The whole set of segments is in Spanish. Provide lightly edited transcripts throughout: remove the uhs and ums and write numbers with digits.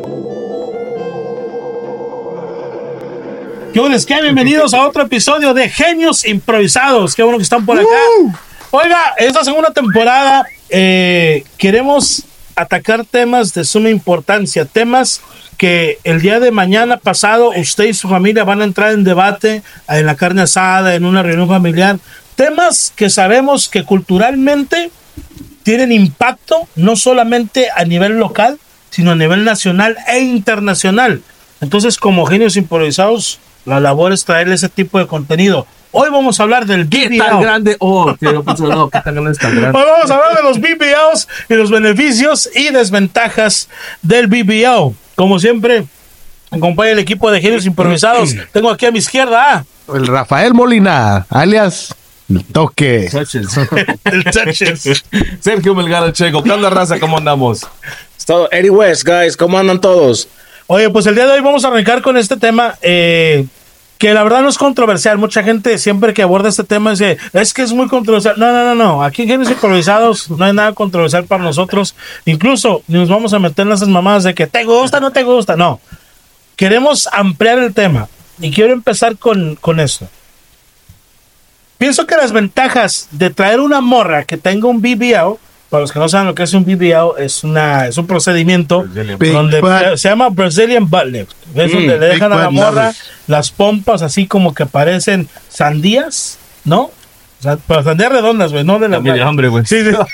¿Qué onda? Bienvenidos a otro episodio de Genios Improvisados. Qué bueno que están por acá. Oiga, esta segunda temporada queremos atacar temas de suma importancia, temas que el día de mañana pasado usted y su familia van a entrar en debate en la carne asada, en una reunión familiar, temas que sabemos que culturalmente tienen impacto no solamente a nivel local, sino a nivel nacional e internacional. Entonces, como Genios Improvisados, la labor es traerle ese tipo de contenido. Hoy vamos a hablar del BBL. ¿Qué tan grande? ¿Qué tan grande es tan grande? Hoy vamos a hablar de los BBLs y los beneficios y desventajas del BBL. Como siempre, acompaña el equipo de Genios Improvisados. Tengo aquí a mi izquierda el Rafael Molina, alias El Toque. el Touches. Sergio Melgar, el Checo. ¿Qué onda, raza? ¿Cómo andamos? Es todo. Eddie West, guys. ¿Cómo andan todos? Oye, pues el día de hoy vamos a arrancar con este tema que la verdad no es controversial. Mucha gente siempre que aborda este tema dice, es que es muy controversial. No. Aquí en Genios Improvisados no hay nada controversial para nosotros. Incluso ni nos vamos a meter en esas mamadas de que te gusta, no te gusta. No. Queremos ampliar el tema y quiero empezar con esto. Pienso que las ventajas de traer una morra que tenga un BBL, para los que no saben lo que es un BBL, es un procedimiento donde se llama Brazilian Butt Lift. Es donde le dejan a la morra las pompas así como que parecen sandías, ¿no? O sea, pero sandías redondas, güey, no de la de hambre, güey. Sí.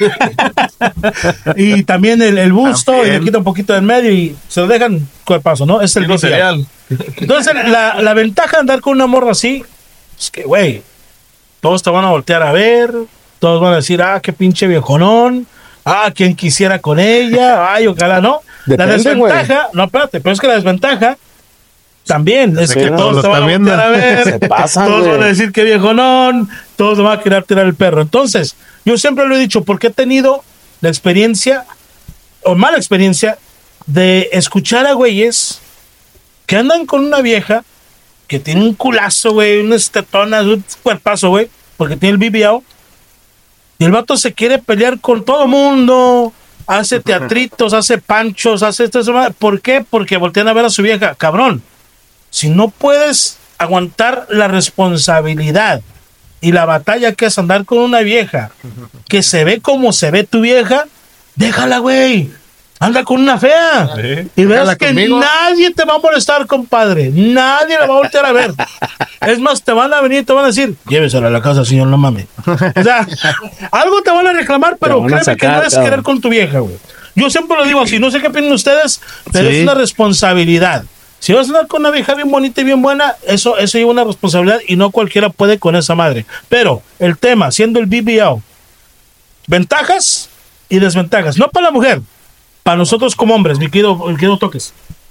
Y también el busto, y le quita un poquito del medio y se lo dejan cuerpazo, ¿no? Es el BBL. Cereal. Entonces, la ventaja de andar con una morra así es que, güey, todos te van a voltear a ver, todos van a decir, qué pinche viejonón, quién quisiera con ella, ojalá no. Depende, la desventaja, no, espérate, pero es que la desventaja también es que todos te van a voltear a ver, Se pasan, todos güey. van a decir que viejonón, todos van a querer tirar el perro. Entonces, yo siempre lo he dicho, porque he tenido la experiencia, o mala experiencia, de escuchar a güeyes que andan con una vieja que tiene un culazo, güey, unas tetonas, un cuerpazo, güey, porque tiene el BBL. Y el vato se quiere pelear con todo mundo, hace teatritos, hace panchos, hace esto. ¿Por qué? Porque voltean a ver a su vieja. Cabrón, si no puedes aguantar la responsabilidad y la batalla que es andar con una vieja que se ve como se ve tu vieja, déjala, güey. Anda con una fea. Sí. Y verás Déjala que conmigo. nadie te va a molestar, compadre. Nadie la va a voltear a ver. Es más, te van a venir y te van a decir, llévesela a la casa, señor, no mames. O sea, algo te van a reclamar, pero van a créeme que no sacar, es cabrón. querer con tu vieja, güey. Yo siempre lo digo así, no sé qué opinan ustedes, pero Sí. es una responsabilidad. Si vas a andar con una vieja bien bonita y bien buena, eso lleva una responsabilidad y no cualquiera puede con esa madre. Pero el tema, siendo el BBL, ventajas y desventajas, no para la mujer, para nosotros como hombres, mi querido Toques.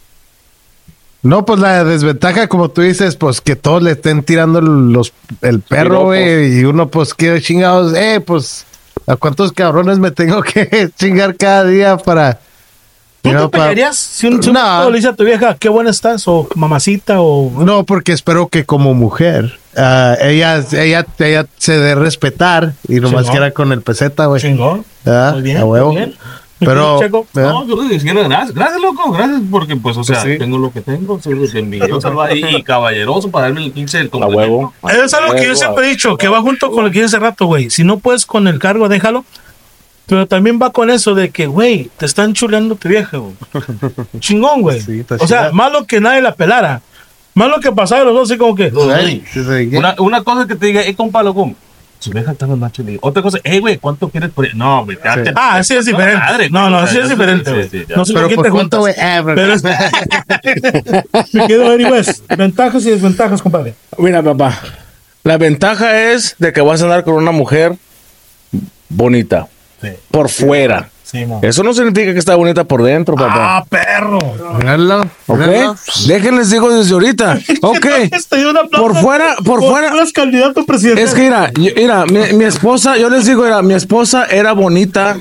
No, pues la desventaja, como tú dices, pues que todos le estén tirando el perro, güey, y uno, pues, que chingados, pues, ¿a cuántos cabrones me tengo que chingar cada día para... ¿Tú No, te pelearías si un No. chico le dice a tu vieja qué buena estás o mamacita o... No, porque espero que como mujer, ella se dé respetar y nomás Chingón. quiera con el peseta, güey. Chingón. Ah, Muy bien, a huevo. muy bien. Pero, Checo. ¿verdad? No, yo ni siquiera gracias, loco, gracias, porque pues, o sea, Sí. tengo lo que tengo, soy envidioso y caballeroso para darme el 15 del A complemento. huevo. Es algo que yo siempre he dicho, que va junto con lo que dije hace rato, güey. Si no puedes con el cargo, déjalo. Pero también va con eso de que, güey, te están chuleando tu vieja, güey. Chingón, güey. Sí, está O sea, chida. malo que nadie la pelara. Malo que pasara los dos así como que... Ay, sí, sí, Una cosa que te diga, compa, loco, su vieja está más macho. Otra cosa, güey, ¿cuánto quieres por ella? No, güey, date. Sí es diferente. Madre, No, güey, así es diferente, sí, güey. sí, ya. No sé Pero por qué ¿por te cuánto, juntas. güey? Pero me quedo Eddie West. Ventajas y desventajas, compadre. Mira, papá. La ventaja es de que vas a andar con una mujer bonita. Sí. Por fuera. Sí, mo. Eso no significa que está bonita por dentro, papá. Perro. Míralo, ¿Ok? míralo. Déjenles digo desde ahorita. Ok. Estoy una Por fuera. Eres candidato presidencial. Es que mira, mi esposa, yo les digo, mi esposa era bonita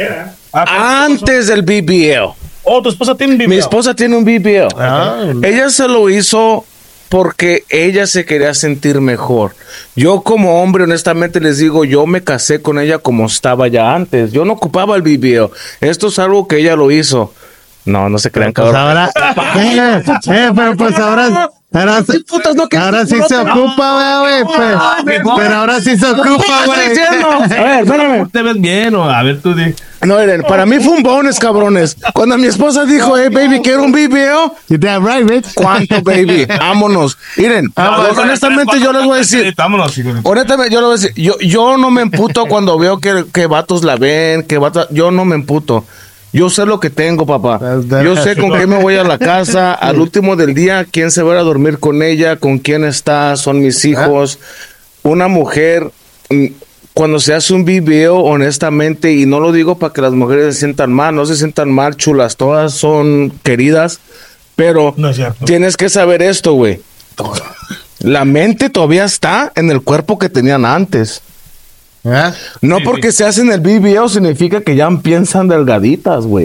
antes del BBL. Oh, tu esposa tiene un BBL. Mi esposa tiene un BBL. Ah, Ella se lo hizo porque ella se quería sentir mejor. Yo como hombre, honestamente les digo, yo me casé con ella como estaba ya antes. Yo no ocupaba el BBL. Esto es algo que ella lo hizo. No se crean, Pues cabrón. ahora, pero pues ahora sí se ocupa, güey. Pero ahora sí se ocupa, güey. A ver, espérame. ¿Te ves bien o a ver tú di? No, miren, para mí fue un bonus, cabrones. Cuando mi esposa dijo, hey, baby, quiero un video. You damn right, bitch. ¿Cuánto, baby? Vámonos. Miren, honestamente yo les voy a decir, Vámonos, hijo de- honestamente yo les voy a decir, yo no me emputo cuando veo que vatos la ven, yo no me emputo. Yo sé lo que tengo, papá. Yo sé con qué me voy a la casa. Al último del día, quién se va a dormir con ella, con quién está, son mis hijos. Una mujer, cuando se hace un video, honestamente, y no lo digo para que las mujeres se sientan mal, no se sientan mal, chulas, todas son queridas, pero No es cierto. tienes que saber esto, güey. La mente todavía está en el cuerpo que tenían antes. ¿Ah? No Sí, porque se hacen el video significa que ya piensan delgaditas, güey.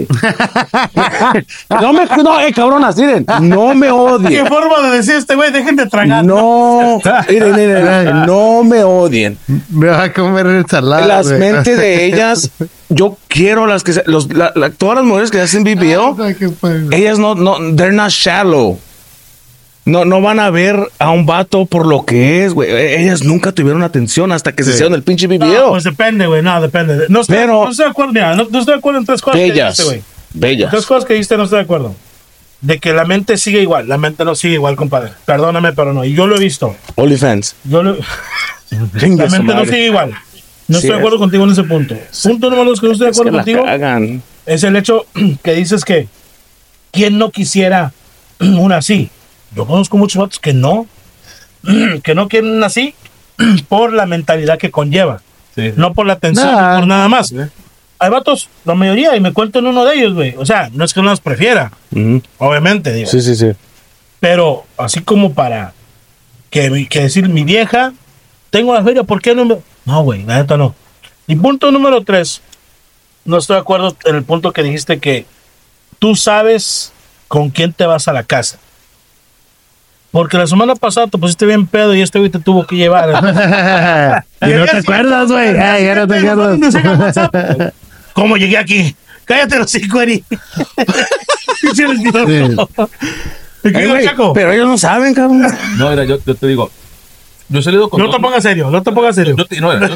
Cabronas, miren, no me ¿Qué odien. forma de decir este güey? Dejen de tragar. No, miren, no me odien. Me va a comer ensalada. Las güey. mentes de ellas, yo quiero las que todas las mujeres que hacen video, Ay, qué padre. ellas no, they're not shallow. No van a ver a un vato por lo que es, güey. Ellas nunca tuvieron atención hasta que se hicieron el pinche No, video. pues depende, güey. No, depende. No estoy, Pero- no estoy de acuerdo, mira, no estoy de acuerdo en tres cosas que Bellas, dijiste, güey. bellas. Tres cosas que dijiste no estoy de acuerdo. De que la mente sigue igual. La mente no sigue igual, compadre. Perdóname, pero no. Y yo lo he visto. OnlyFans. Yo lo... Chingue La su mente no madre. sigue igual. No Sí, estoy de acuerdo contigo en ese punto. Punto número dos que no estoy de Es que acuerdo la contigo cagan. es el hecho que dices que ¿quién no quisiera una así? Yo conozco muchos vatos que no quieren una así por la mentalidad que conlleva, Sí. no por la atención, Nah. ni por nada más. Hay vatos, la mayoría, y me cuento en uno de ellos, güey. O sea, no es que no las prefiera, Ujú. obviamente, digo. Sí. Pero así como para que decir mi vieja, tengo las ferias, ¿por qué no me...? No, güey, la neta no. Y punto número tres, no estoy de acuerdo en el punto que dijiste que tú sabes con quién te vas a la casa. Porque la semana pasada te pusiste bien pedo y este güey te tuvo que llevar. Y no te acuerdas, güey. Ay, ya no te acuerdas. ¿Cómo llegué aquí? Cállate los cinco, Eri. Pinche mentiroso. ¿Qué Ay, digo, güey, Chaco? pero ellos no saben, cabrón. No, mira, yo te digo. Yo he salido con No te dos- pongas serio, no te pongas serio. Yo te- no, mira,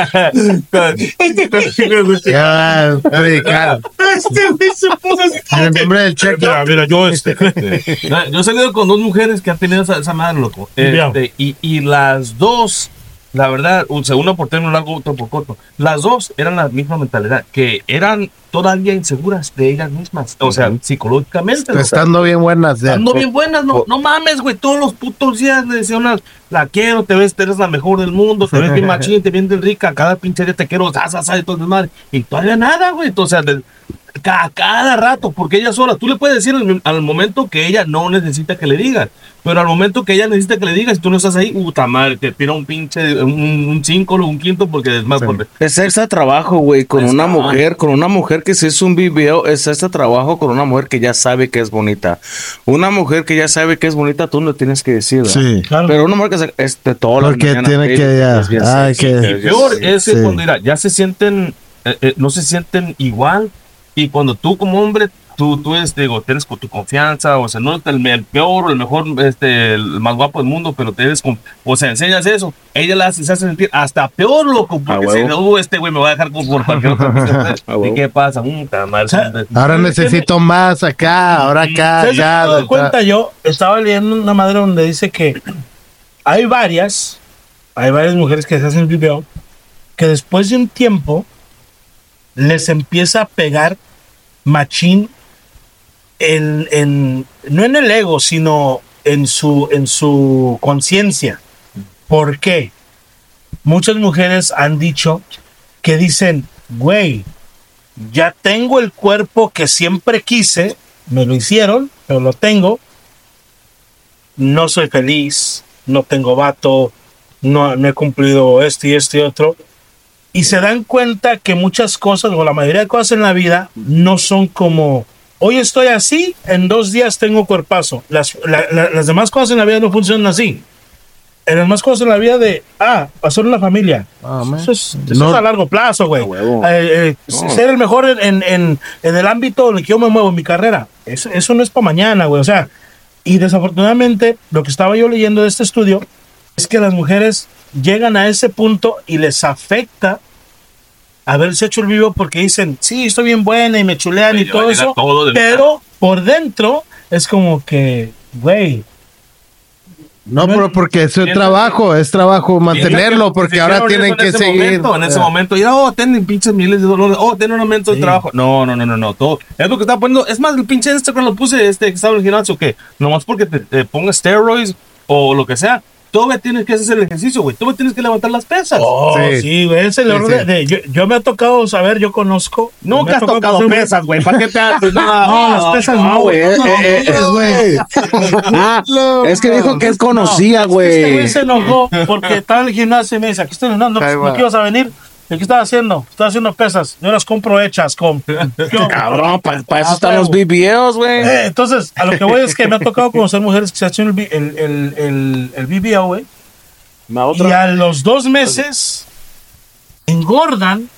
Ya va a predicar. Este güey se puso así. En el nombre del cheque. Mira, yo No, yo he salido con dos mujeres que han tenido esa madre, loco. Ya. Y las dos, la verdad, una por término largo, otra por corto. Las dos eran la misma mentalidad, que eran todavía inseguras de ellas mismas. O sea, psicológicamente. loco. Estando bien buenas. ya. Ando bien buenas, no mames, güey. Todos los putos días le decía una, la quiero, te ves, eres la mejor del mundo, te ves bien machín, te ves bien rica, cada pinche día te quiero, y todo el madre. Y todavía nada, güey. Entonces, cada rato, porque ella sola, tú le puedes decir al momento que ella no necesita que le digas, pero al momento que ella necesita que le digas, si tú no estás ahí, puta madre, te tira un pinche, un 5 o un quinto, porque es más por Es extra trabajo, güey, con una mujer que se hizo un video, es extra trabajo con una mujer que ya sabe que es bonita. Una mujer que ya sabe que es bonita, tú no tienes que decir, ¿verdad? Sí. Claro. Pero una mujer que es de todas las Porque mañanas, tiene baby, que ya. es bien Ay, sexy, que. es bien Peor sexy. es que Sí. cuando mira, ya se sienten, no se sienten igual, y cuando tú como hombre, tú digo, tienes con tu confianza, o sea, no el peor o el mejor, el más guapo del mundo, pero o sea, enseñas eso, ella se hace sentir hasta peor, loco, porque si huevo. no, este güey me va a dejar por cualquier otra cosa. A huevo. ¿Y qué pasa? Puta madre. Ahora necesito más acá, ahora acá, ¿Sabes ya. qué me doy cuenta yo? Estaba leyendo una madre donde dice que hay varias mujeres que se hacen video que después de un tiempo les empieza a pegar machín no en el ego, sino en su conciencia. ¿Por qué? Muchas mujeres han dicho que dicen, güey, ya tengo el cuerpo que siempre quise, me lo hicieron, pero lo tengo, no soy feliz, no tengo vato, no he cumplido esto y otro. Y se dan cuenta que muchas cosas, o la mayoría de cosas en la vida, no son como, hoy estoy así, en 2 días tengo cuerpazo. Las demás cosas en la vida no funcionan así. en más cosas en la vida de, hacer una familia. Eso es a largo plazo, güey. Ser el mejor en el ámbito en el que yo me muevo, en mi carrera. Eso no es para mañana, güey. O sea, y desafortunadamente, lo que estaba yo leyendo de este estudio es que las mujeres llegan a ese punto y les afecta haberse hecho el vivo porque dicen, sí, estoy bien buena y me chulean y todo eso, pero por dentro es como que, güey. No, pero porque es trabajo mantenerlo, porque ahora tienen que seguir. En ese momento, tienen pinches miles de dólares, tienen un aumento de trabajo. No, todo. Es lo que estaba poniendo, es más, el pinche cuando lo puse, que estaba en el gimnasio, que nomás porque te pongas steroids o lo que sea, todavía tienes que hacer el ejercicio, güey. Todavía tienes que levantar las pesas. Sí, güey. Es el error yo me ha tocado saber, yo conozco. Nunca has tocado pesas, güey. ¿Para qué te haces? No, las pesas no, güey. Es que dijo que él conocía, güey. Este güey se enojó porque estaba en el gimnasio y me dice, aquí estoy no que ibas a venir. ¿Qué estaba haciendo? Estaba haciendo pesas. Yo las compro hechas con... Cabrón, para eso están los BBLs, güey. Entonces, a lo que voy es que me ha tocado conocer mujeres que se hacen el BBL, güey. Y a los 2 meses engordan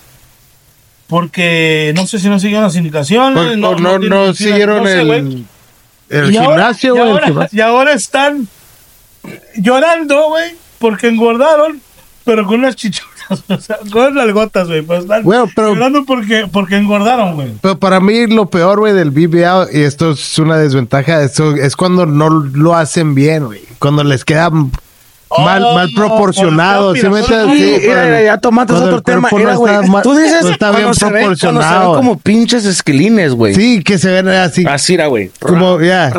porque no sé si no siguieron las indicaciones. No siguieron el gimnasio, güey. Y ahora están llorando, güey, porque engordaron, pero con unas chichotas. O sea, con las gotas, güey. Pues están llorando porque engordaron, güey. Pero para mí lo peor, güey, del BBL, y esto es una desventaja, esto es cuando no lo hacen bien, güey. Cuando les queda mal proporcionado. ¿Sí me entiendes? Ya tomaste otro tema. Tú dices no está bien proporcionado. Cuando se ven como pinches esquilines, güey. Sí, que se ven así. Así era, güey. Como, ya.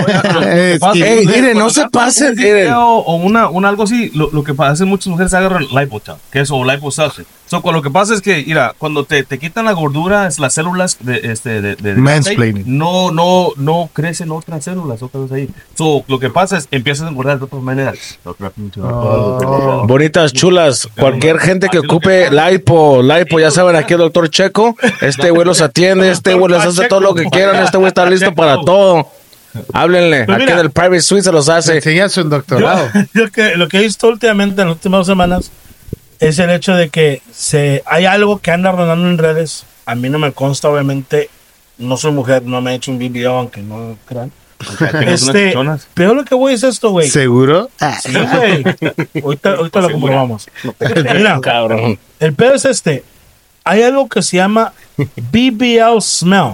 Mire, no se pasen. O algo así, lo que hacen muchas mujeres agarran liposuction, que es o liposuction. Lo que pasa es que, mira, cuando te quitan la gordura, las células de mansplaining. No crecen otras células, ahí. Lo que pasa es empiezas a engordar de otras maneras. Bonitas, chulas. Cualquier gente que ocupe lipo, ya saben, aquí el doctor Checo. Este güey los atiende, este güey les hace todo lo que quieran, este güey está listo para todo. Háblenle, Pero aquí mira, del Private Suite se los hace. Enseñas un doctorado. Lo que he visto últimamente en las últimas 2 semanas es el hecho de que hay algo que anda rondando en redes. A mí no me consta, obviamente. No soy mujer, no me he hecho un video, aunque no crean. Pero lo que voy es esto, güey. ¿Seguro? Sí, güey. Ahorita lo comprobamos. Mira, Cabrón. el pedo es hay algo que se llama BBL smell.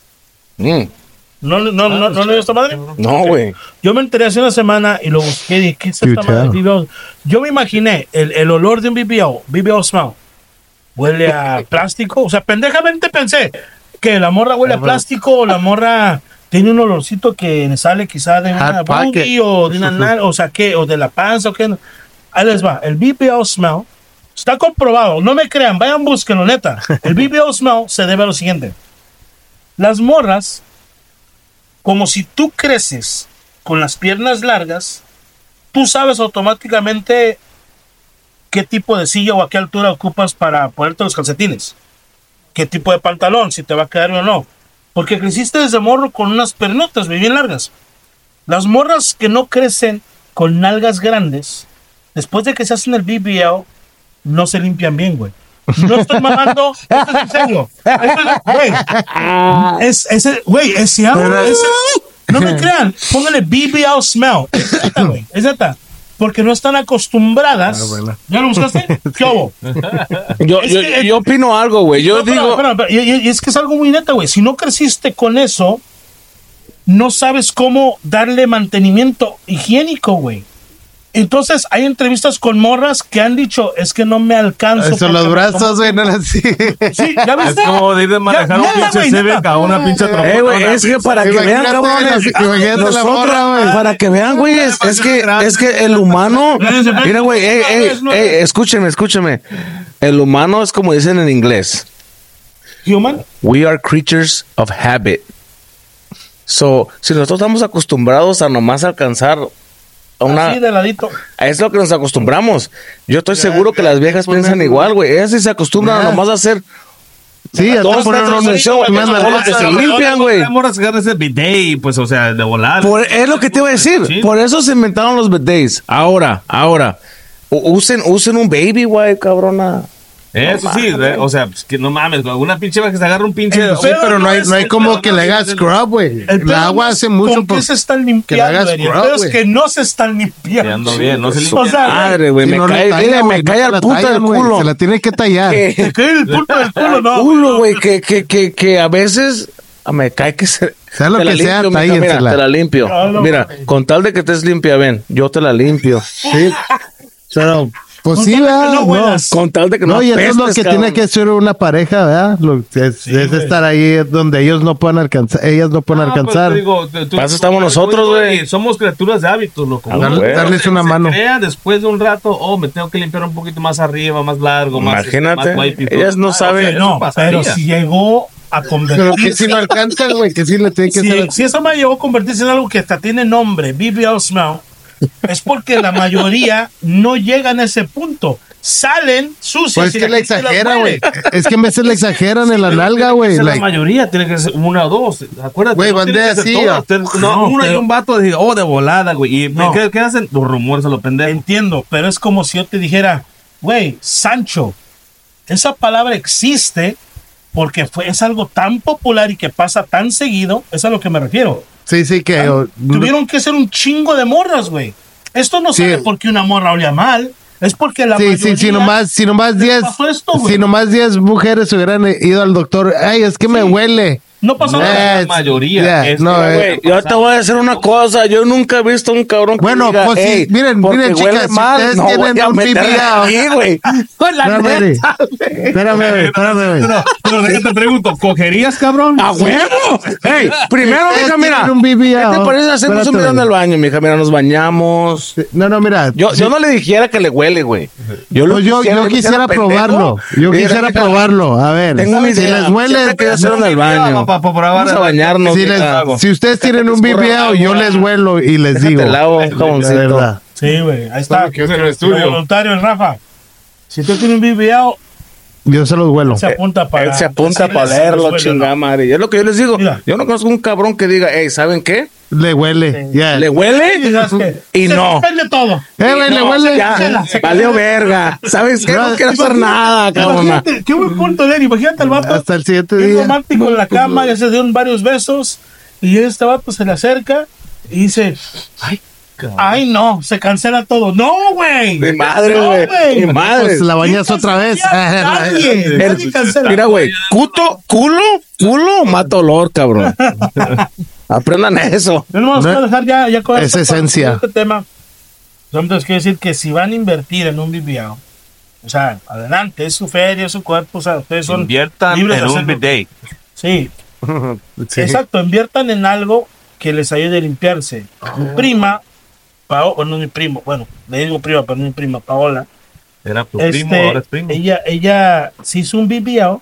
¿No le esta madre? No, güey. Yo me enteré hace una semana y lo busqué y dije, ¿qué es esta madre de BBL? Yo me imaginé el olor de un BBL smell. Huele a plástico. O sea, pendejamente pensé que la morra huele a plástico o la morra tiene un olorcito que sale quizá de una boogie o de una o sea, o de la panza o qué. Ahí les va. El BBL smell está comprobado. No me crean, vayan, búsquenlo, neta. El BBL smell se debe a lo siguiente. Las morras, como si tú creces con las piernas largas, tú sabes automáticamente qué tipo de silla o a qué altura ocupas para ponerte los calcetines. Qué tipo de pantalón, si te va a quedar o no. Porque creciste desde morro con unas pernotas bien largas. Las morras que no crecen con nalgas grandes, después de que se hacen el BBL, no se limpian bien, güey. No estoy mamando, esto es en serio. Güey, no me crean, póngale BBL smell. Es neta, güey, es neta. Porque no están acostumbradas. ¿Ya lo buscaste? ¿Qué hubo? Yo opino algo, güey. Yo digo. Y es que es algo muy neta, güey. Si no creciste con eso, no sabes cómo darle mantenimiento higiénico, güey. Entonces, hay entrevistas con morras que han dicho, es que no me alcanzo. Son los brazos, güey, no las Sí, ¿ya viste? Es como de ir de manejar un pinche Civic a una pinche trompeta. Güey, es que para que vean, cabrones, para que vean, güey, es que el humano, mira, güey, escúcheme. El humano es como dicen en inglés. Human. We are creatures of habit. So, si nosotros estamos acostumbrados a nomás alcanzar así de ladito. Es lo que nos acostumbramos. Yo estoy seguro que las viejas piensan igual, güey. Ellas sí se acostumbran a nomás a hacer Sí, ya te Todos ponen están un atención, güey, una todos los que se limpian, güey. La morra se agarra ese bidet y pues, o sea, de volar. Es lo que te iba a decir. Sí. Por eso se inventaron los bidets. Ahora. Usen un baby wipe, cabrona. Eso sí, o sea, pues que no mames, una pinche va que se agarra un pinche. Sí, pero no hay como que le hagas scrub, güey. El El pedo agua no es hace mucho ¿Con qué se están limpiando? hagas Eri? El scrub, pedo es güey. que no se están limpiando. Ando bien, no se limpia. O sea, Madre, güey, Si me no le cae, talla, mira, güey, me cae no al la puta tallan, del güey, culo. Se la tiene que tallar. te cae el punto del culo, no. Culo, güey, que a veces me cae que se. Sea lo te la que sea, limpio, mija, mira, tállensela. te la limpio. No, no, Mira, güey. con tal de que estés limpia, ven, yo te la limpio. Sí. Pero, pues Con sí, tal de que ¿verdad? no No. huelas. Con tal de que no No, y eso es lo apestes, que cabrón. tiene que ser una pareja, ¿verdad? Es güey. estar ahí donde ellos no puedan alcanzar, ellas no pueden alcanzar. Para eso estamos nosotros, güey. Somos criaturas de hábitos, loco. Ah, Uno güey. Darles una mano. Crea después de un rato, me tengo que limpiar un poquito más arriba, más largo, más. Imagínate, más wipe y todo. ellas no saben. eso No, pasaría. pero si llegó a Pero convertirse. que si no alcanzan, güey, que sí le tiene que ser. Si eso me llegó a convertirse en algo que hasta tiene nombre, BBL smell, es porque la mayoría no llegan a ese punto. Salen sucias. Pues es y que la le gente las exagera, güey. huele. Es que en veces le exageran en la nalga, güey. La Like, mayoría tiene que ser una o dos. Acuérdate. Güey, no tiene bandea que ser así, todas. No, No, uno y pero- un vato de, de volada, güey. ¿Y No. qué hacen? Los rumores a lo pendejo. Entiendo, pero es como si yo te dijera, güey, Sancho, esa palabra existe porque es algo tan popular y que pasa tan seguido, es a lo que me refiero. sí, que. Tuvieron que ser un chingo de morras, güey. Esto no Sí. sale porque una morra olía mal, es porque la Sí, mayoría... si nomás les 10, pasó esto, güey. si nomás 10 mujeres hubieran ido al doctor, ay, es que me huele. No pasó nada. La mayoría. ya, Es no, que, Güey, yo te voy a decir una cosa. Yo nunca he visto un cabrón que Bueno, diga, pues sí, "Ey, miren, porque miren, huele chicas, si mal, ustedes no tienen voy a un meterme BBL. aquí, güey". Espérame, Eri. Espérame, güey. Pero déjate pregunto, ¿cogerías, cabrón? ¡A huevo! ¡Ey! Primero, Ustedes mija, mira. tienen un BBL. ¿Qué te parece? Hacemos un Espérate, video en güey. el baño, mija. Mira, nos bañamos. No, mira. Yo no le dijera que le huele, güey. Pues yo quisiera probarlo. Yo quisiera probarlo. A ver, Tengo una si idea. les huele, Siempre quiero hacer en el baño. Para probar. Vamos a bañarnos. si, mija. si ustedes tienen un BBL, yo les huelo y les digo. Te lavo un La jaboncito. verdad. Sí, güey, ahí está. que hacer en el estudio. Voluntario, el Rafa. Si tú tienes un BBL, Yo se los huelo. se apunta para... Él se apunta para decirles si leerlo, les huele, chingada ¿no? madre. Y es lo que yo les digo. Mira. Yo no conozco un cabrón que diga, hey, ¿saben qué? Le huele. Ya. ¿Le Y huele? sabes que Y se no. depende todo. Güey, le No, huele. ya, valió verga. ¿Sabes qué? No quiero hacer nada, cabrón. Imagínate, qué buen punto, Lenny. Imagínate al vato. Hasta el siguiente Es día. romántico en la cama, ya se dieron varios besos. Y este vato se le acerca y dice: Ay, no, se cancela todo. No, güey. Mi madre, No, güey. Mi madre. Pues la bañas otra vez. Nadie, nadie cancela. Mira, güey, culo mata olor, cabrón. Aprendan eso. No nos vamos a No, dejar ya con es esto, esencia. este tema. Entonces, quiere decir que si van a invertir en un BBL, o sea, adelante, es su feria, es su cuerpo, o sea, ustedes son Inviertan libres en de un hacerlo. bidet. Sí, Sí. exacto, inviertan en algo que les ayude a limpiarse. Mi prima, no mi primo, bueno, le digo prima, pero no mi prima, Paola. Era tu primo, ahora es primo. Ella se hizo un BBL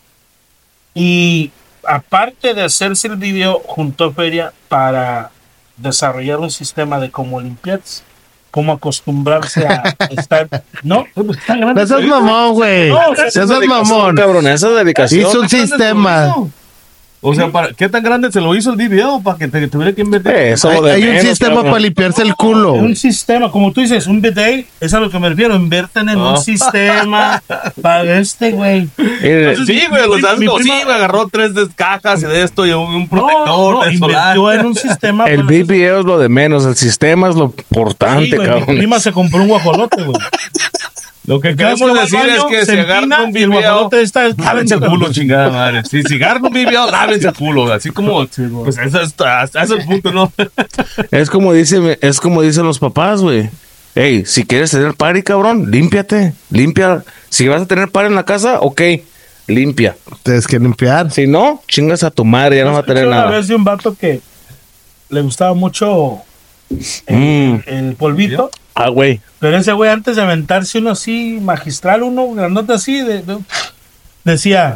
y aparte de hacerse el BBL, juntó feria para desarrollar un sistema de cómo limpiarse, cómo acostumbrarse a estar. No, pues, está grande. Eso es mamón, güey. No, Eso es mamón. Cabrón, esa es dedicación. Hizo un sistema. O sea, ¿qué tan grande se lo hizo el video para que tuviera que invertir? Eso Hay, lo de hay un menos, sistema cabrón. para limpiarse el culo. Un sistema, como tú dices, un bidet, es a lo que me refiero. Invierten en un sistema para este güey. Mire, Sí, güey, los mi ascos, sí, prima- me agarró 3 cajas y de esto y un No, protector de solar. invirtió en un sistema. el para- BBL es lo de menos, el sistema es lo importante, Sí, güey, mi cabrón. prima se compró un guajolote, güey. Lo que Cada vez queremos va al decir es baño, que se si agarran empina un y el video, guajolote está... lávense el culo, chingada madre. Si agarran un video, lávense el culo. Así como, pues eso es el punto, ¿no? Es como dicen los papás, güey. Ey, si quieres tener party, cabrón, límpiate. Limpia. Si vas a tener party en la casa, ok, limpia. Tienes que limpiar. Si no, chingas a tu madre, ya no vas a tener Escuché una nada. vez de un vato que le gustaba mucho el polvito, Ah, güey. pero ese güey antes de aventarse uno así, magistral, uno grandote así, decía...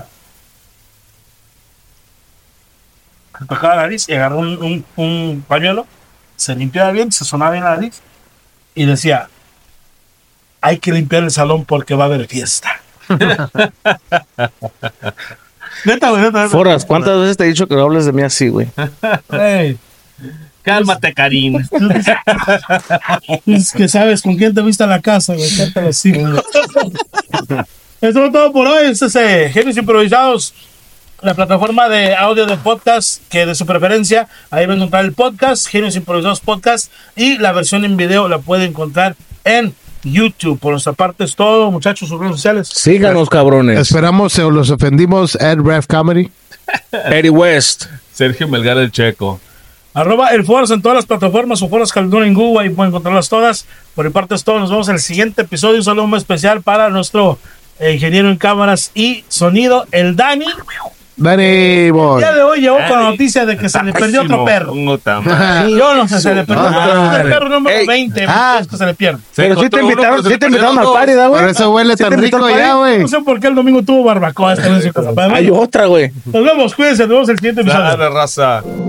Tocaba la nariz y agarró un pañuelo, se limpiaba bien, se sonaba bien la nariz y decía: hay que limpiar el salón porque va a haber fiesta. Neta, güey, neta. Foras, ¿cuántas veces te he dicho que no hables de mí así, güey? Ey, Cálmate, Karim. es que sabes con quién te viste a la casa, güey. Cántalo así, güey. Eso es todo por hoy. Este es Genios Improvisados, la plataforma de audio de podcast que de su preferencia. Ahí va a encontrar el podcast, Genios Improvisados Podcast, y la versión en video la puede encontrar en YouTube. Por nuestra parte es todo, muchachos, sus redes sociales. Síganos, cabrones. Esperamos se los ofendimos. Ed Ref Comedy. Eddie West. Sergio Melgar el Checo. @ el Foras en todas las plataformas, o Foras Calderón en Google, ahí pueden encontrarlas todas. Por mi parte es todo, nos vemos en el siguiente episodio. Un saludo muy especial para nuestro ingeniero en cámaras y sonido, el Dani. Dani, boy. El día de hoy llegó con la noticia de que se le perdió otro perro. Yo no sé, se le perdió el perro número Ey. 20. Es que se le pierde. Pero sí te invitaron al party, ¿da, güey? Por eso huele ¿Sí tan te rico invitaron ya, güey. No sé por qué el domingo tuvo barbacoa. Hay otra, güey. Nos vemos, cuídense, nos vemos en el siguiente episodio. Dale, raza.